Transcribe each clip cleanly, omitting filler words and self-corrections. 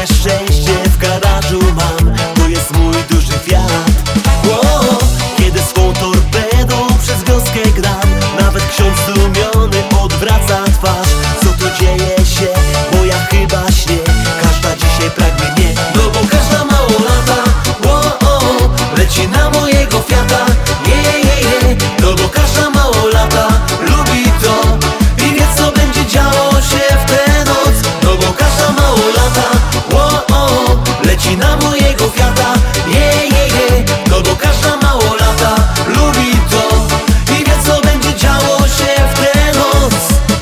Całe szczęście w garażu mam, to jest mój duży Fiat. Kiedy swą torpedą przez wioskę gram, nawet ksiądz zdumiony odwraca twarz. Co tu dzieje się? Bo ja chyba śnię. Każda dzisiaj pragnie mnie, no bo każda małolata leci na mojego Fiata. No bo każda małolata lubi to i wie, co będzie działo się w tę noc. No bo każda małolata leci na mojego Fiata. No bo każda małolata lubi to i wie, co będzie działo się w tę noc.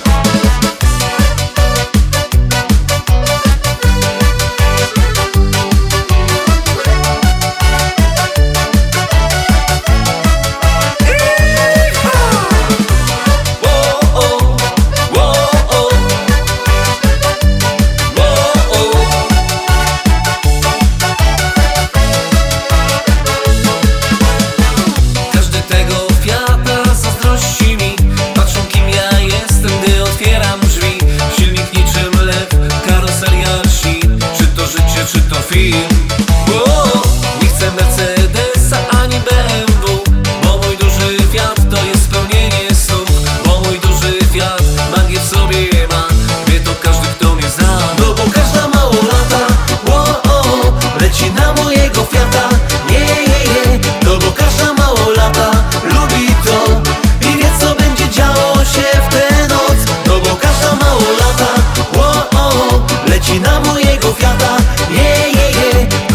Czy to film? Nie chcę Mercedesa ani BMW, bo mój duży Fiat to jest spełnienie snów. Bo mój duży Fiat magię w sobie ma, wie to każdy, kto mnie zna. No bo każda małolata leci na mojego Fiata. No bo każda małolata lubi to i wie, co będzie działo się w tę noc. No bo każda małolata leci na mojego Fiata.